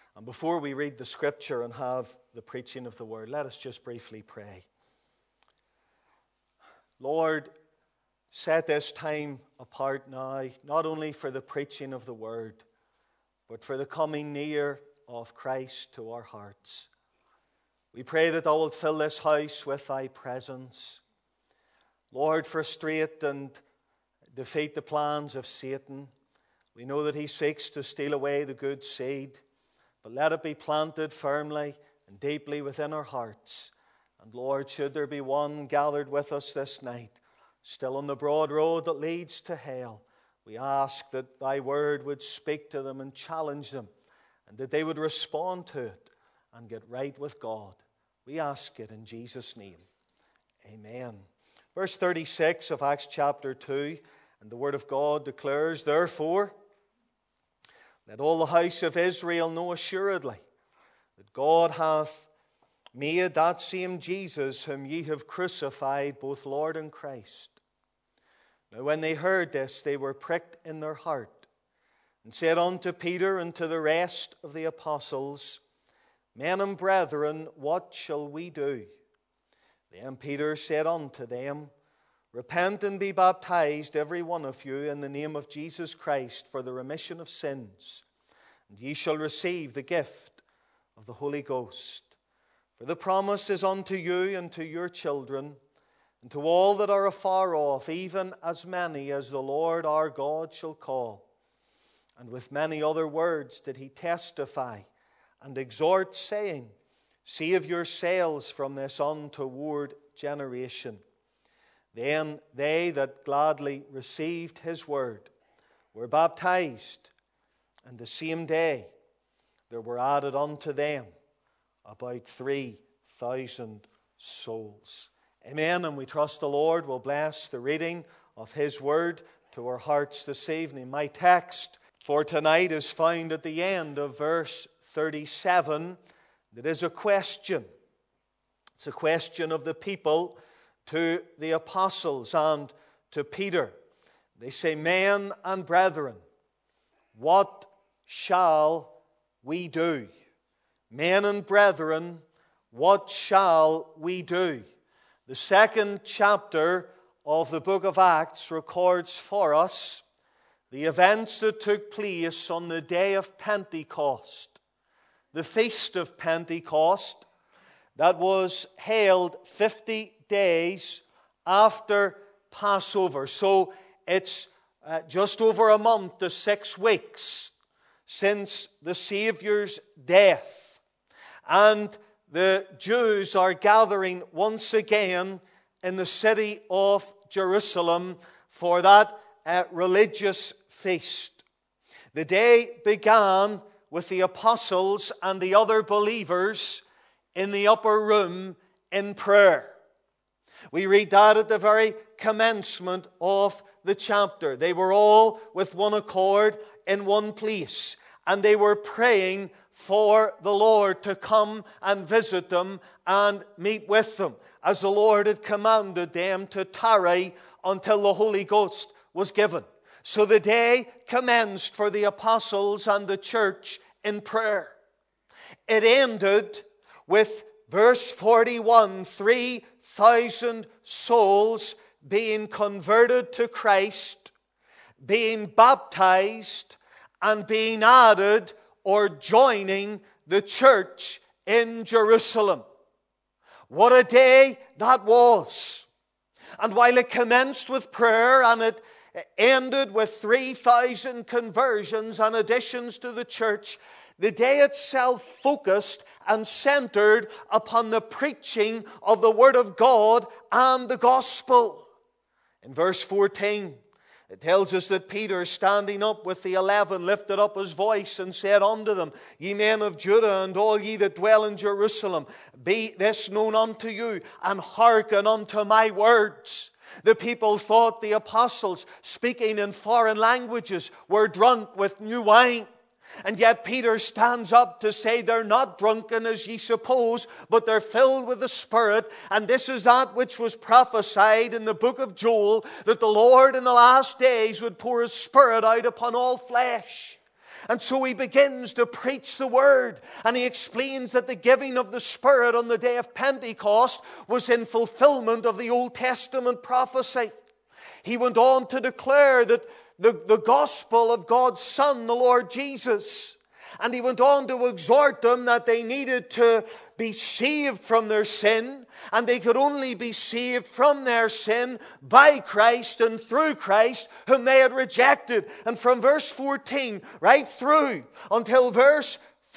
And before we read the Scripture and have the preaching of the Word, let us just briefly pray. Lord, set this time apart now, not only for the preaching of the Word, but for the coming near of Christ to our hearts. We pray that Thou wilt fill this house with Thy presence. Lord, frustrate and defeat the plans of Satan. We know that he seeks to steal away the good seed, but let it be planted firmly and deeply within our hearts. And Lord, should there be one gathered with us this night, still on the broad road that leads to hell, we ask that Thy Word would speak to them and challenge them, and that they would respond to it and get right with God. We ask it in Jesus' name. Amen. Verse 36 of Acts chapter 2, and the Word of God declares, "Therefore, let all the house of Israel know assuredly that God hath made that same Jesus whom ye have crucified, both Lord and Christ." Now when they heard this, they were pricked in their heart, and said unto Peter and to the rest of the apostles, "Men and brethren, what shall we do?" Then Peter said unto them, "Repent and be baptized, every one of you, in the name of Jesus Christ, for the remission of sins, and ye shall receive the gift of the Holy Ghost. For the promise is unto you and to your children, and to all that are afar off, even as many as the Lord our God shall call." And with many other words did he testify and exhort, saying, "Save yourselves from this untoward generation." Then they that gladly received his word were baptized, and the same day there were added unto them about 3,000 souls. Amen. And we trust the Lord will bless the reading of His word to our hearts this evening. My text for tonight is found at the end of verse 37. It is a question. It's a question of the people to the apostles and to Peter. They say, "Men and brethren, what shall we do?" Men and brethren, what shall we do? The second chapter of the book of Acts records for us the events that took place on the day of Pentecost, the feast of Pentecost that was held 50 days after Passover. So it's just over a month to 6 weeks since the Saviour's death. And the Jews are gathering once again in the city of Jerusalem for that religious feast. The day began with the apostles and the other believers in the upper room in prayer. We read that at the very commencement of the chapter. They were all with one accord in one place, and they were praying for the Lord to come and visit them and meet with them, as the Lord had commanded them to tarry until the Holy Ghost was given. So the day commenced for the apostles and the church in prayer. It ended with verse 41, 3,000 souls being converted to Christ, being baptized, and being added or joining the church in Jerusalem. What a day that was. And while it commenced with prayer and it ended with 3,000 conversions and additions to the church, the day itself focused and centered upon the preaching of the Word of God and the gospel. In verse 14, it tells us that Peter, standing up with the 11, lifted up his voice and said unto them, "Ye men of Judah, and all ye that dwell in Jerusalem, be this known unto you, and hearken unto my words." The people thought the apostles, speaking in foreign languages, were drunk with new wine. And yet Peter stands up to say they're not drunken as ye suppose, but they're filled with the Spirit. And this is that which was prophesied in the book of Joel, that the Lord in the last days would pour His Spirit out upon all flesh. And so he begins to preach the word, and he explains that the giving of the Spirit on the day of Pentecost was in fulfillment of the Old Testament prophecy. He went on to declare that the gospel of God's Son, the Lord Jesus. And he went on to exhort them that they needed to be saved from their sin, and they could only be saved from their sin by Christ and through Christ, whom they had rejected. And from verse 14 right through until verse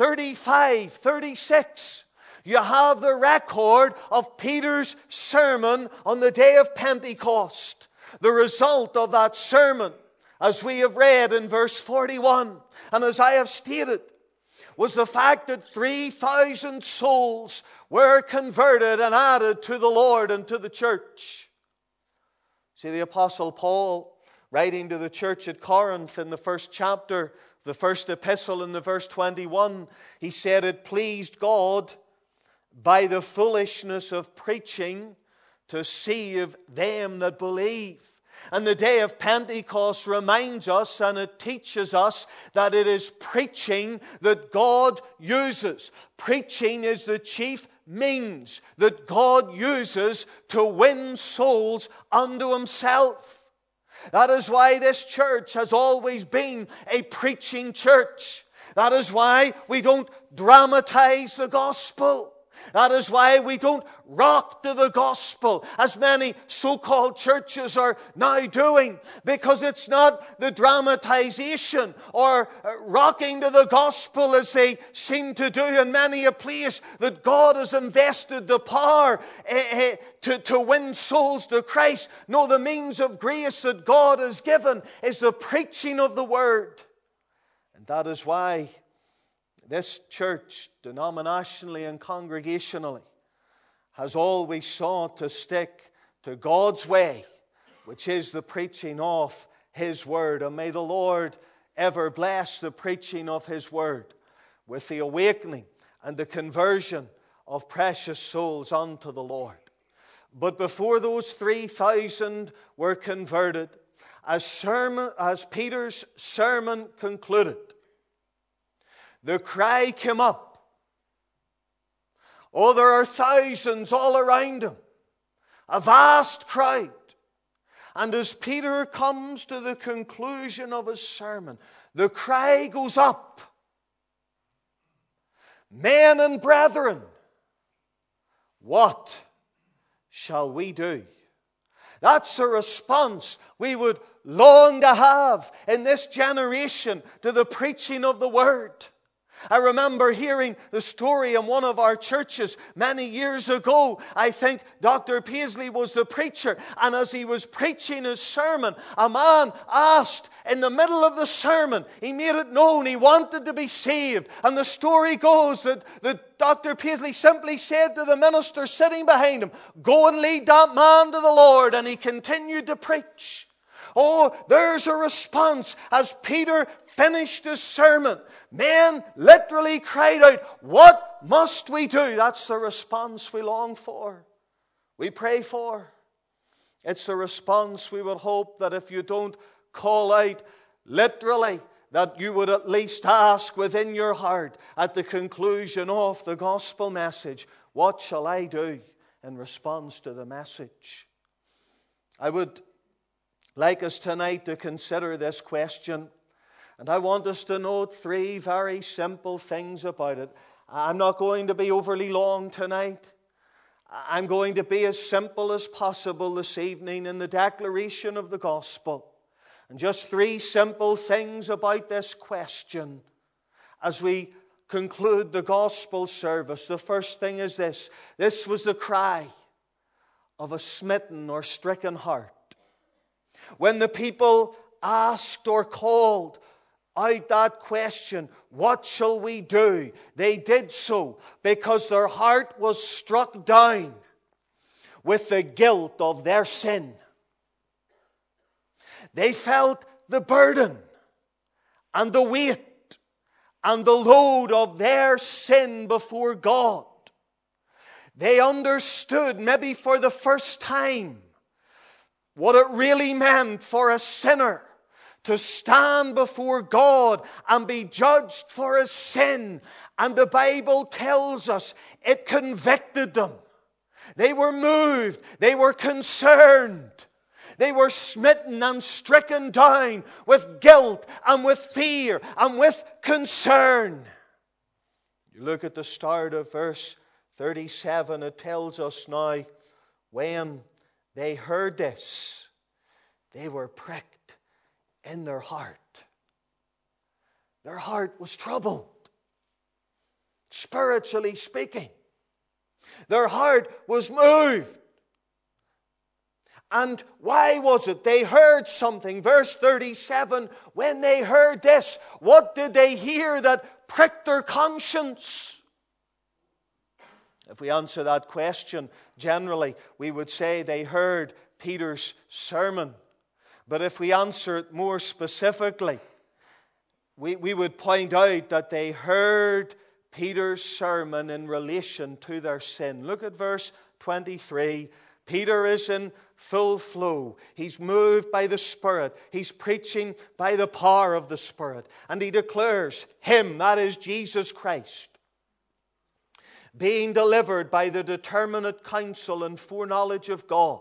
35, 36, you have the record of Peter's sermon on the day of Pentecost. The result of that sermon, as we have read in verse 41, and as I have stated, was the fact that 3,000 souls were converted and added to the Lord and to the church. See, the Apostle Paul, writing to the church at Corinth in the first chapter, the first epistle in the verse 21, he said, "It pleased God by the foolishness of preaching to save them that believe." And the day of Pentecost reminds us, and it teaches us, that it is preaching that God uses. Preaching is the chief means that God uses to win souls unto Himself. That is why this church has always been a preaching church. That is why we don't dramatize the gospel. That is why we don't rock to the gospel, as many so-called churches are now doing, because it's not the dramatization or rocking to the gospel as they seem to do in many a place that God has invested the power to win souls to Christ. No, the means of grace that God has given is the preaching of the word. And that is why this church, denominationally and congregationally, has always sought to stick to God's way, which is the preaching of His word. And may the Lord ever bless the preaching of His word with the awakening and the conversion of precious souls unto the Lord. But before those 3,000 were converted, as Peter's sermon concluded, the cry came up, "Oh, there are thousands all around him, a vast crowd." And as Peter comes to the conclusion of his sermon, the cry goes up, "Men and brethren, what shall we do?" That's a response we would long to have in this generation to the preaching of the word. I remember hearing the story in one of our churches many years ago. I think Dr. Paisley was the preacher. And as he was preaching his sermon, a man asked in the middle of the sermon, he made it known he wanted to be saved. And the story goes that Dr. Paisley simply said to the minister sitting behind him, "Go and lead that man to the Lord." And he continued to preach. Oh, there's a response as Peter finished his sermon. Men literally cried out, "What must we do?" That's the response we long for, we pray for. It's the response we would hope that if you don't call out literally, that you would at least ask within your heart at the conclusion of the gospel message, "What shall I do in response to the message?" I would like us tonight to consider this question, and I want us to note 3 very simple things about it. I'm not going to be overly long tonight. I'm going to be as simple as possible this evening in the declaration of the gospel. And just 3 simple things about this question as we conclude the gospel service. The first thing is this. This was the cry of a smitten or stricken heart. When the people asked or called out that question, "What shall we do?" they did so because their heart was struck down with the guilt of their sin. They felt the burden and the weight and the load of their sin before God. They understood, maybe for the first time, what it really meant for a sinner to stand before God and be judged for his sin. And the Bible tells us it convicted them. They were moved. They were concerned. They were smitten and stricken down with guilt and with fear and with concern. You look at the start of verse 37, it tells us now, when they heard this, they were pricked in their heart. Their heart was troubled, spiritually speaking. Their heart was moved. And why was it? They heard something. Verse 37, when they heard this, what did they hear that pricked their conscience? If we answer that question, generally, we would say they heard Peter's sermon. But if we answer it more specifically, we would point out that they heard Peter's sermon in relation to their sin. Look at verse 23. Peter is in full flow. He's moved by the Spirit. He's preaching by the power of the Spirit. And he declares him, that is Jesus Christ, being delivered by the determinate counsel and foreknowledge of God,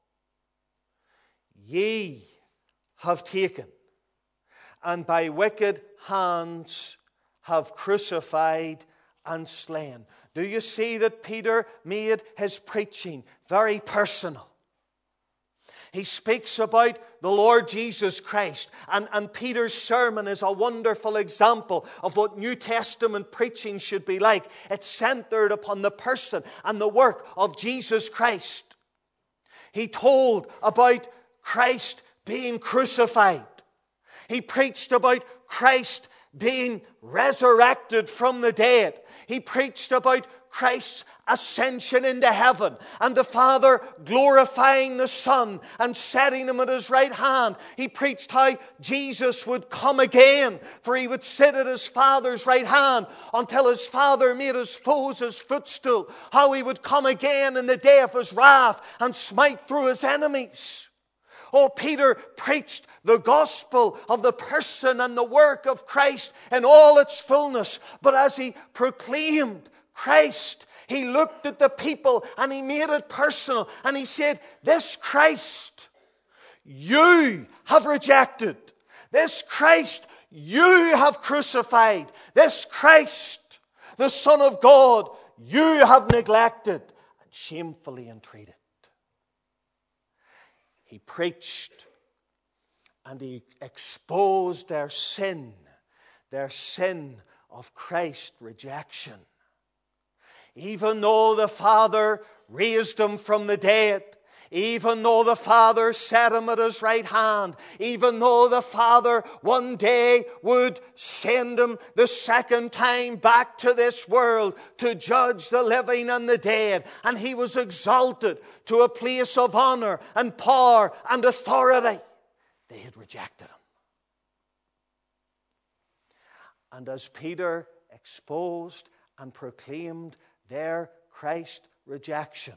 ye have taken, and by wicked hands have crucified and slain. Do you see that Peter made his preaching very personal? He speaks about the Lord Jesus Christ. And Peter's sermon is a wonderful example of what New Testament preaching should be like. It's centered upon the person and the work of Jesus Christ. He told about Christ being crucified. He preached about Christ being resurrected from the dead. He preached about Christ's ascension into heaven and the Father glorifying the Son and setting him at his right hand. He preached how Jesus would come again, for he would sit at his Father's right hand until his Father made his foes his footstool. How he would come again in the day of his wrath and smite through his enemies. Oh, Peter preached the gospel of the person and the work of Christ in all its fullness. But as he proclaimed Christ, he looked at the people and he made it personal. And he said, this Christ you have rejected. This Christ you have crucified. This Christ, the Son of God, you have neglected and shamefully entreated. He preached and he exposed their sin of Christ's rejection. Even though the Father raised him from the dead, even though the Father set him at his right hand, even though the Father one day would send him the second time back to this world to judge the living and the dead, and he was exalted to a place of honor and power and authority, they had rejected him. And as Peter exposed and proclaimed their Christ rejection,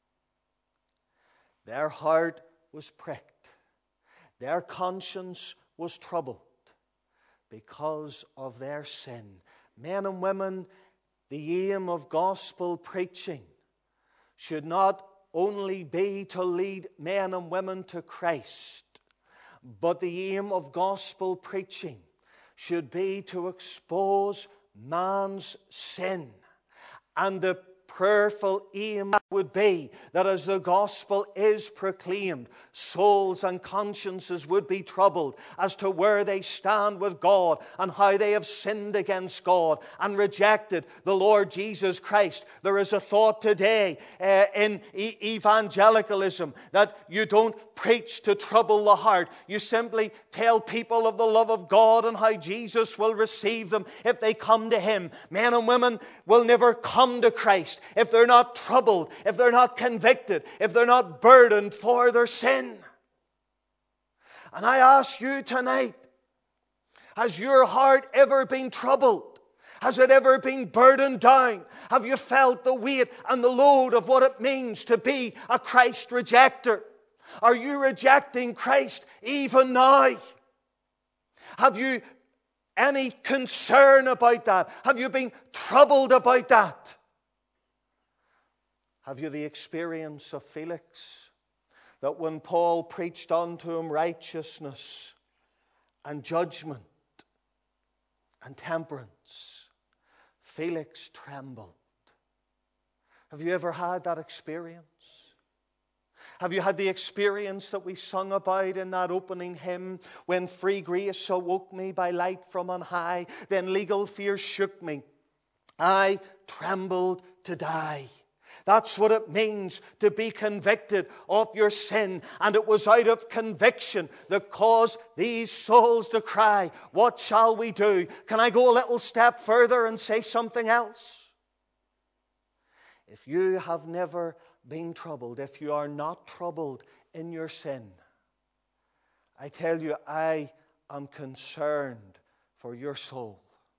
their heart was pricked. Their conscience was troubled because of their sin. Men and women, the aim of gospel preaching should not only be to lead men and women to Christ, but the aim of gospel preaching should be to expose man's sin. And the prayerful aim would be that as the gospel is proclaimed, souls and consciences would be troubled as to where they stand with God and how they have sinned against God and rejected the Lord Jesus Christ. There is a thought today in evangelicalism that you don't preach to trouble the heart. You simply tell people of the love of God and how Jesus will receive them if they come to Him. Men and women will never come to Christ if they're not troubled, if they're not convicted, if they're not burdened for their sin. And I ask you tonight, has your heart ever been troubled? Has it ever been burdened down? Have you felt the weight and the load of what it means to be a Christ rejecter? Are you rejecting Christ even now? Have you any concern about that? Have you been troubled about that? Have you the experience of Felix? That when Paul preached unto him righteousness and judgment and temperance, Felix trembled. Have you ever had that experience? Have you had the experience that we sung about in that opening hymn? When free grace awoke me by light from on high, then legal fear shook me. I trembled to die. That's what it means to be convicted of your sin. And it was out of conviction that caused these souls to cry, what shall we do? Can I go a little step further and say something else? If you have never been troubled, if you are not troubled in your sin, I tell you, I am concerned for your soul.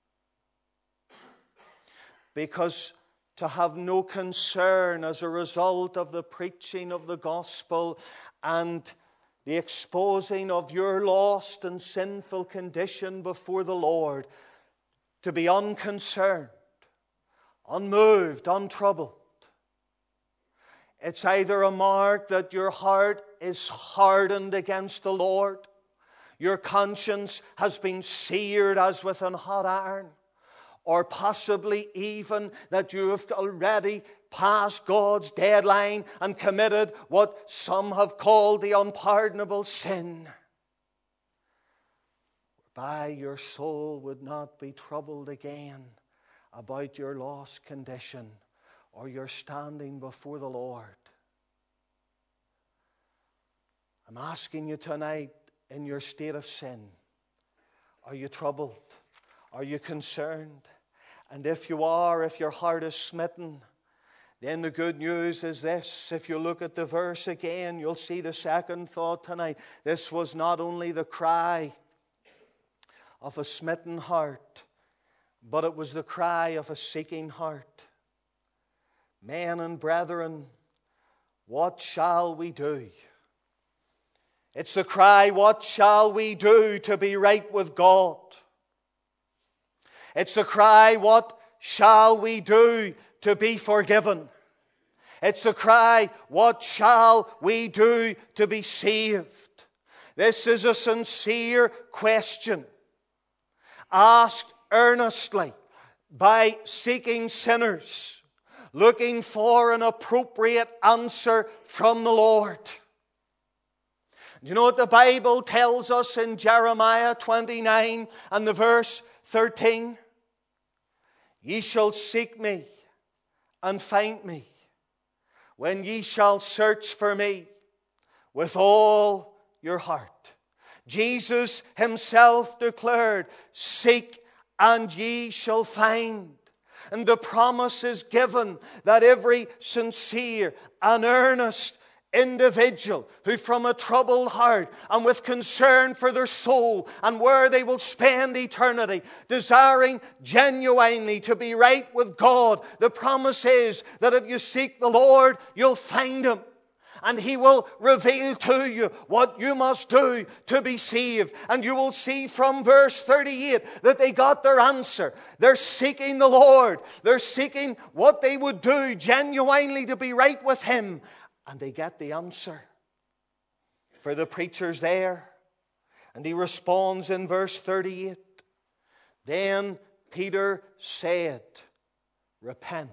Because to have no concern as a result of the preaching of the gospel and the exposing of your lost and sinful condition before the Lord, to be unconcerned, unmoved, untroubled, it's either a mark that your heart is hardened against the Lord, your conscience has been seared as with an hot iron, or possibly even that you have already passed God's deadline and committed what some have called the unpardonable sin, whereby your soul would not be troubled again about your lost condition or your standing before the Lord. I'm asking you tonight, in your state of sin, are you troubled? Are you concerned? And if you are, if your heart is smitten, then the good news is this. If you look at the verse again, you'll see the second thought tonight. This was not only the cry of a smitten heart, but it was the cry of a seeking heart. Men and brethren, what shall we do? It's the cry, what shall we do to be right with God? It's the cry, what shall we do to be forgiven? It's the cry, what shall we do to be saved? This is a sincere question, asked earnestly by seeking sinners, looking for an appropriate answer from the Lord. Do you know what the Bible tells us in Jeremiah 29 and the verse 13? Ye shall seek me and find me when ye shall search for me with all your heart. Jesus himself declared, seek and ye shall find. And the promise is given that every sincere and earnest individual who from a troubled heart and with concern for their soul and where they will spend eternity, desiring genuinely to be right with God, the promise is that if you seek the Lord, you'll find Him. And He will reveal to you what you must do to be saved. And you will see from verse 38 that they got their answer. They're seeking the Lord. They're seeking what they would do genuinely to be right with Him. And they get the answer. For the preacher's there. And he responds in verse 38. Then Peter said, repent.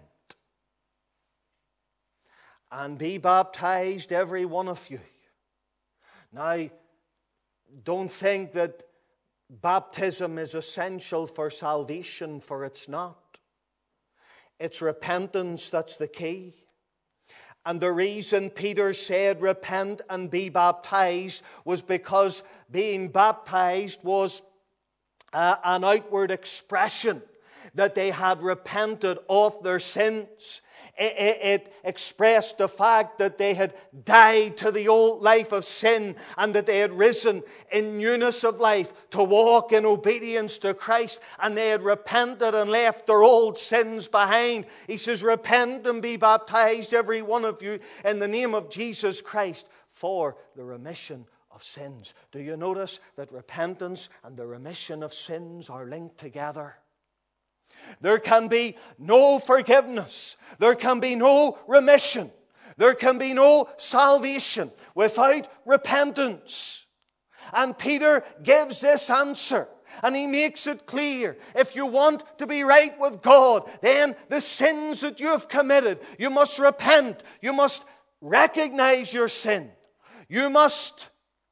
And be baptized, every one of you. Now, don't think that baptism is essential for salvation, for it's not. It's repentance that's the key. And the reason Peter said, repent and be baptized, was because being baptized was an outward expression that they had repented of their sins. It expressed the fact that they had died to the old life of sin and that they had risen in newness of life to walk in obedience to Christ, and they had repented and left their old sins behind. He says, repent and be baptized, every one of you, in the name of Jesus Christ for the remission of sins. Do you notice that repentance and the remission of sins are linked together? There can be no forgiveness. There can be no remission. There can be no salvation without repentance. And Peter gives this answer. And he makes it clear. If you want to be right with God, then the sins that you have committed, you must repent. You must recognize your sin. You must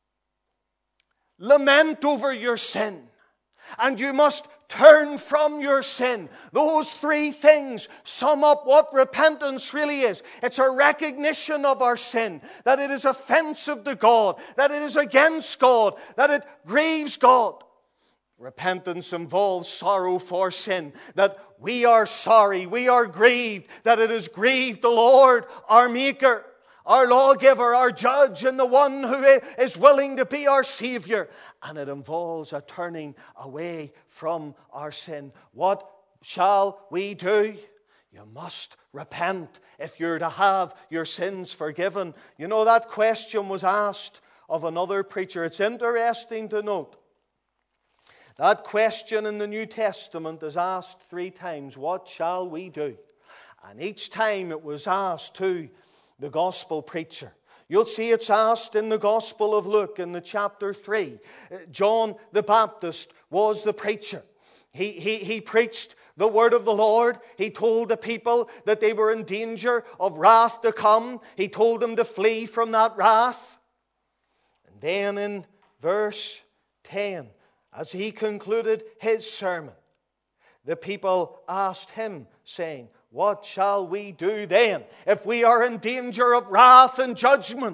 lament over your sin. And you must turn from your sin. Those three things sum up what repentance really is. It's a recognition of our sin, that it is offensive to God, that it is against God, that it grieves God. Repentance involves sorrow for sin, that we are sorry, we are grieved, that it has grieved the Lord, our Maker, our lawgiver, our judge, and the one who is willing to be our Savior. And it involves a turning away from our sin. What shall we do? You must repent if you're to have your sins forgiven. You know, that question was asked of another preacher. It's interesting to note. That question in the New Testament is asked 3 times. What shall we do? And each time it was asked to the gospel preacher. You'll see it's asked in the Gospel of Luke in the chapter 3. John the Baptist was the preacher. He preached the word of the Lord. He told the people that they were in danger of wrath to come. He told them to flee from that wrath. And then in verse 10, as he concluded his sermon, the people asked him, saying, what shall we do then if we are in danger of wrath and judgment?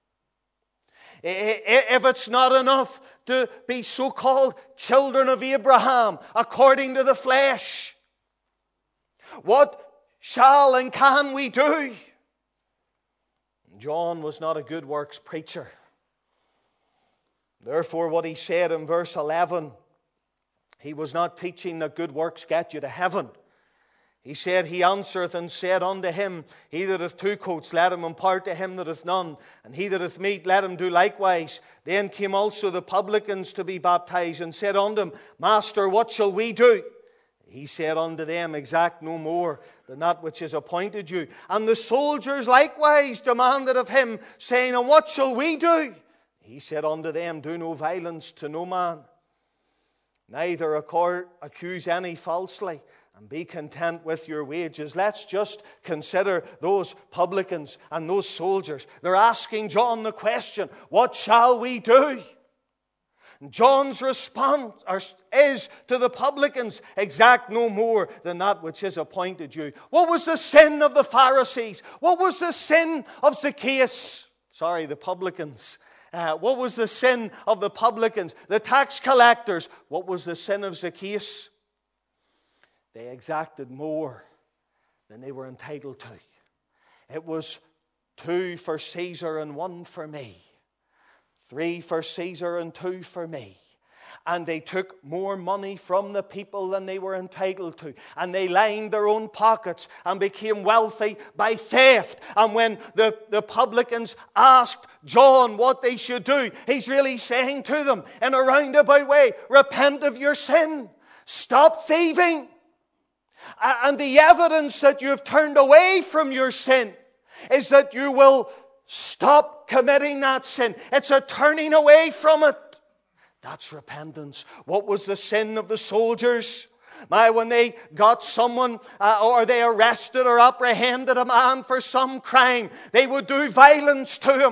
If it's not enough to be so-called children of Abraham according to the flesh, what shall and can we do? John was not a good works preacher. Therefore, what he said in verse 11, he was not teaching that good works get you to heaven. He said, he answereth and said unto him, he that hath 2 coats, let him impart to him that hath none. And he that hath meat, let him do likewise. Then came also the publicans to be baptized, and said unto him, Master, what shall we do? He said unto them, exact no more than that which is appointed you. And the soldiers likewise demanded of him, saying, and what shall we do? He said unto them, do no violence to no man, neither accuse any falsely, and be content with your wages. Let's just consider those publicans and those soldiers. They're asking John the question, what shall we do? And John's response is to the publicans, exact no more than that which is appointed you. What was the sin of the Pharisees? What was the sin of Zacchaeus? The publicans. What was the sin of the publicans? The tax collectors. What was the sin of Zacchaeus? They exacted more than they were entitled to. It was 2 for Caesar and 1 for me. 3 for Caesar and 2 for me. And they took more money from the people than they were entitled to. And they lined their own pockets and became wealthy by theft. And when the publicans asked John what they should do, he's really saying to them in a roundabout way, repent of your sin. Stop thieving. And the evidence that you have turned away from your sin is that you will stop committing that sin. It's a turning away from it. That's repentance. What was the sin of the soldiers? When they got someone or they arrested or apprehended a man for some crime, they would do violence to him.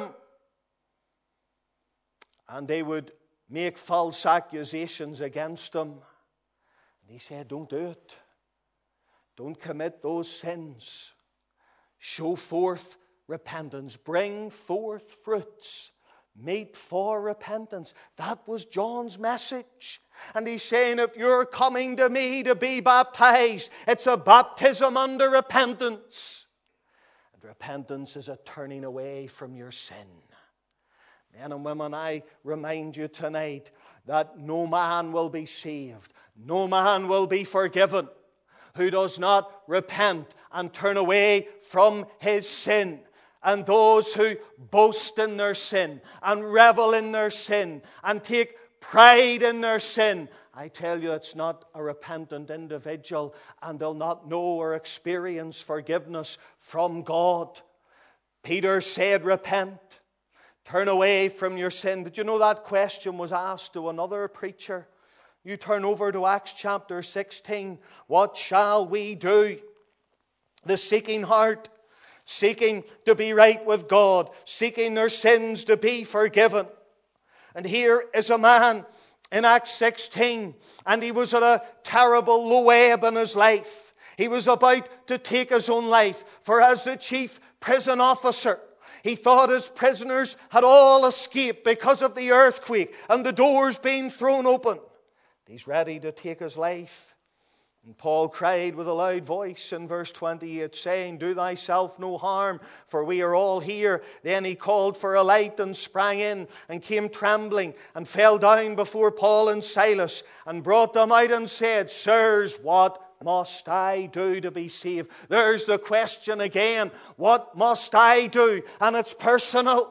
And they would make false accusations against him. And he said, don't do it. Don't commit those sins. Show forth repentance. Bring forth fruits. Meet for repentance. That was John's message. And he's saying, if you're coming to me to be baptized, it's a baptism under repentance. And repentance is a turning away from your sin. Men and women, I remind you tonight that no man will be saved. No man will be forgiven who does not repent and turn away from his sin and those who boast in their sin and revel in their sin and take pride in their sin, I tell you, it's not a repentant individual, and they'll not know or experience forgiveness from God. Peter said, repent, turn away from your sin. Did you know that question was asked to another preacher? You turn over to Acts chapter 16. What shall we do? The seeking heart, seeking to be right with God, seeking their sins to be forgiven. And here is a man in Acts 16, and he was at a terrible low ebb in his life. He was about to take his own life, for as the chief prison officer, he thought his prisoners had all escaped because of the earthquake and the doors being thrown open. He's ready to take his life. And Paul cried with a loud voice in verse 28, saying, do thyself no harm, for we are all here. Then he called for a light and sprang in and came trembling and fell down before Paul and Silas and brought them out and said, sirs, what must I do to be saved? There's the question again. What must I do? And it's personal.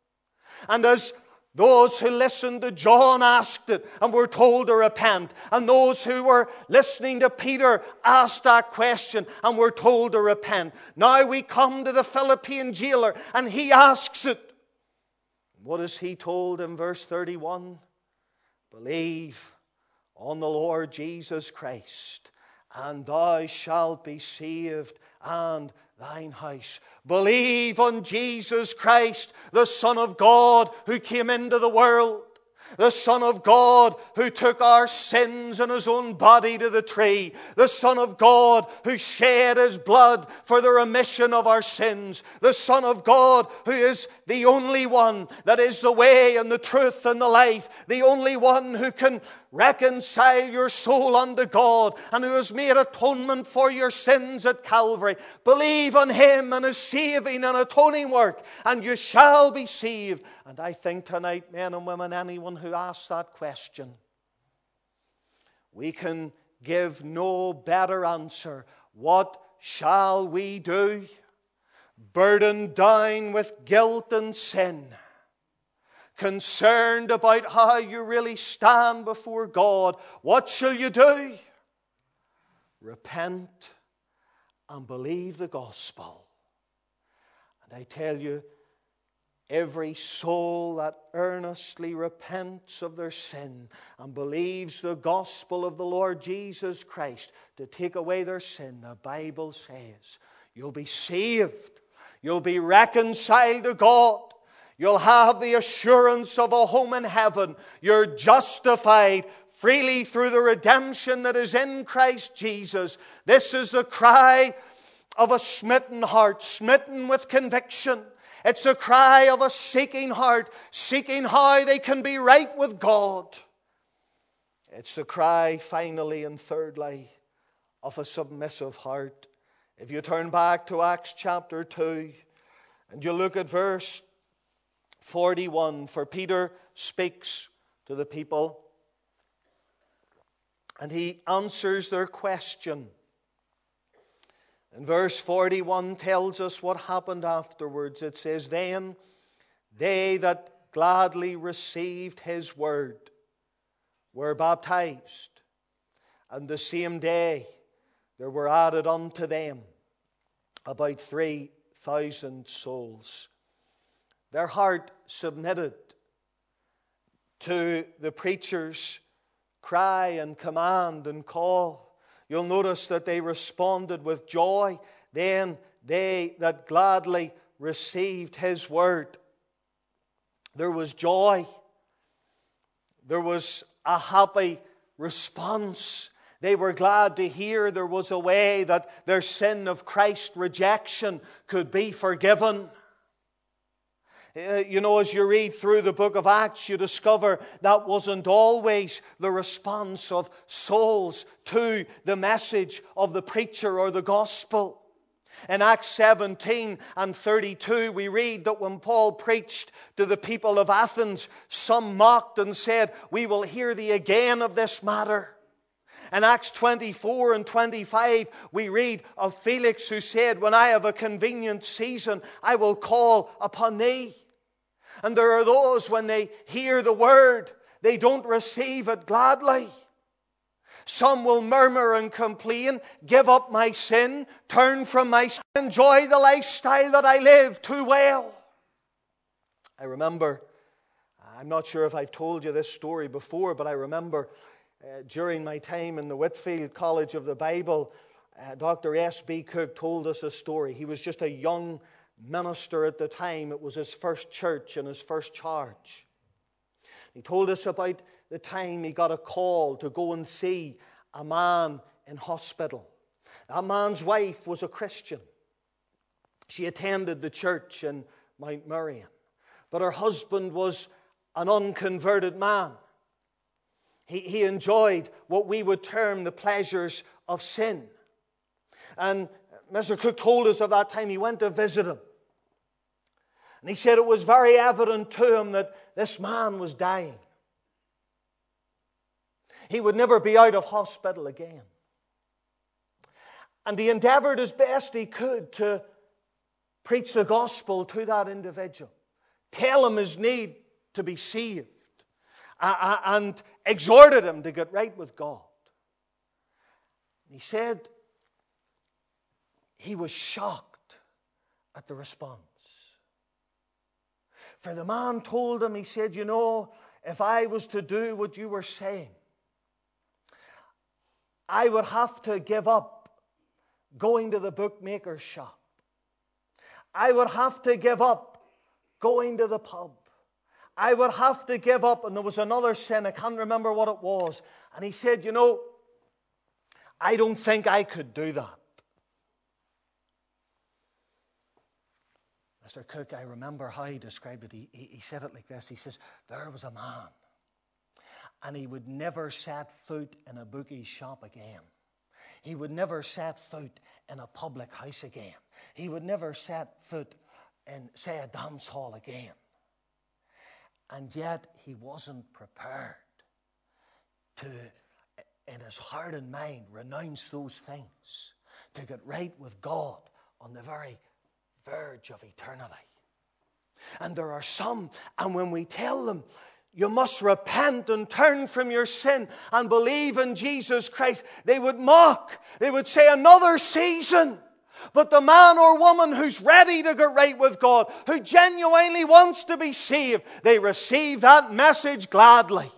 And as those who listened to John asked it and were told to repent, and those who were listening to Peter asked that question and were told to repent, now we come to the Philippian jailer and he asks it. What is he told in verse 31? Believe on the Lord Jesus Christ, and thou shalt be saved and thine house. Believe on Jesus Christ, the Son of God who came into the world. The Son of God who took our sins in His own body to the tree. The Son of God who shed His blood for the remission of our sins. The Son of God who is the only one that is the way and the truth and the life. The only one who can reconcile your soul unto God and who has made atonement for your sins at Calvary. Believe on Him and His saving and atoning work, and you shall be saved. And I think tonight, men and women, anyone who asks that question, we can give no better answer. What shall we do? Burdened down with guilt and sin, concerned about how you really stand before God, what shall you do? Repent and believe the gospel. And I tell you, every soul that earnestly repents of their sin and believes the gospel of the Lord Jesus Christ to take away their sin, the Bible says, you'll be saved. You'll be reconciled to God. You'll have the assurance of a home in heaven. You're justified freely through the redemption that is in Christ Jesus. This is the cry of a smitten heart, smitten with conviction. It's the cry of a seeking heart, seeking how they can be right with God. It's the cry, finally and thirdly, of a submissive heart. If you turn back to Acts chapter 2 and you look at verse 41, for Peter speaks to the people and he answers their question. And verse 41 tells us what happened afterwards. It says, then they that gladly received his word were baptized, and the same day there were added unto them about 3,000 souls. Their heart submitted to the preacher's cry and command and call. You'll notice that they responded with joy. Then they that gladly received his word. There was joy. There was a happy response. They were glad to hear there was a way that their sin of Christ rejection could be forgiven. You know, as you read through the book of Acts, you discover that wasn't always the response of souls to the message of the preacher or the gospel. In Acts 17 and 32, we read that when Paul preached to the people of Athens, some mocked and said, we will hear thee again of this matter. In Acts 24 and 25, we read of Felix who said, "When I have a convenient season, I will call upon thee." And there are those, when they hear the word, they don't receive it gladly. Some will murmur and complain, "Give up my sin, turn from my sin, enjoy the lifestyle that I live too well." I remember, I'm not sure if I've told you this story before, but I remember during my time in the Whitefield College of the Bible, Dr. S.B. Cook told us a story. He was just a young minister at the time. It was his first church and his first charge. He told us about the time he got a call to go and see a man in hospital. That man's wife was a Christian. She attended the church in Mount Miriam. But her husband was an unconverted man. He enjoyed what we would term the pleasures of sin. And Mr. Cook told us of that time he went to visit him. And he said it was very evident to him that this man was dying. He would never be out of hospital again. And he endeavored as best he could to preach the gospel to that individual. Tell him his need to be saved. And exhorted him to get right with God. He said he was shocked at the response. For the man told him, he said, "You know, if I was to do what you were saying, I would have to give up going to the bookmaker's shop. I would have to give up going to the pub. I would have to give up," and there was another sin, I can't remember what it was. And he said, "You know, I don't think I could do that." Mr. Cook, I remember how he described it. He said it like this. He says, "There was a man, and he would never set foot in a bookie's shop again. He would never set foot in a public house again. He would never set foot in, say, a dance hall again. And yet he wasn't prepared to, in his heart and mind, renounce those things, to get right with God on the very verge of eternity." And there are some, and when we tell them, "You must repent and turn from your sin and believe in Jesus Christ," they would mock. They would say, "Another season." But the man or woman who's ready to get right with God, who genuinely wants to be saved, they receive that message gladly.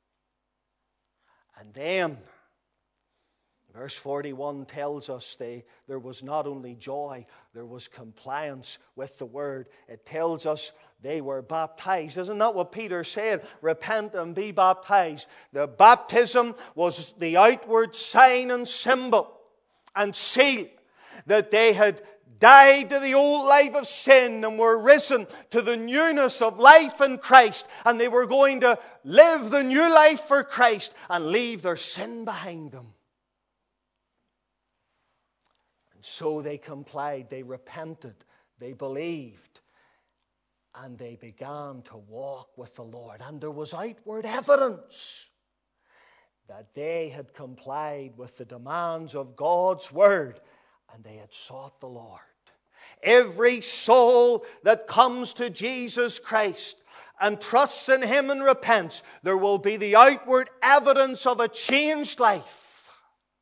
And then, verse 41 tells us there was not only joy, there was compliance with the word. It tells us they were baptized. Isn't that what Peter said? Repent and be baptized. The baptism was the outward sign and symbol and seal that they had died to the old life of sin and were risen to the newness of life in Christ. And they were going to live the new life for Christ and leave their sin behind them. And so they complied, they repented, they believed, and they began to walk with the Lord. And there was outward evidence that they had complied with the demands of God's word, and they had sought the Lord. Every soul that comes to Jesus Christ and trusts in Him and repents, there will be the outward evidence of a changed life.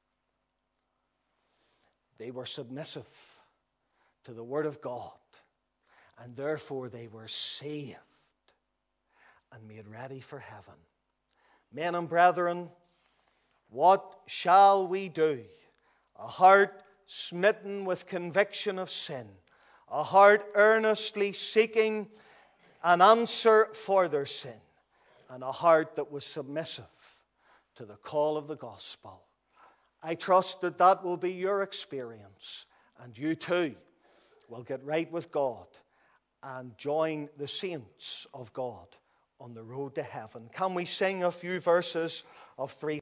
They were submissive to the Word of God, and therefore they were saved and made ready for heaven. Men and brethren, what shall we do? A heart smitten with conviction of sin, a heart earnestly seeking an answer for their sin, and a heart that was submissive to the call of the gospel. I trust that that will be your experience, and you too will get right with God and join the saints of God on the road to heaven. Can we sing a few verses of 3?